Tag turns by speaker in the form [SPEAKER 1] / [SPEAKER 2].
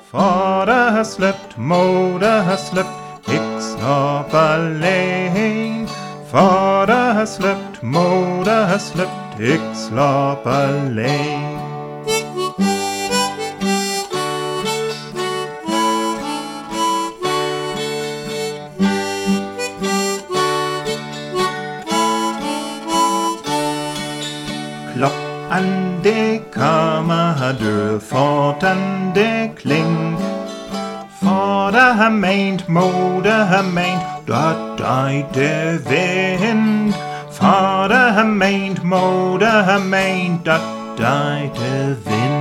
[SPEAKER 1] Fader har slæbt, moder har slæbt, ikke slap alene. Fader har slæbt, moder har slæbt, ikke slap alene. Klokken det kommer har død, fortan det kling. Fader har ment, moder har ment, dot dig det vind. Fader har ment, moder har ment, dot dig det vind.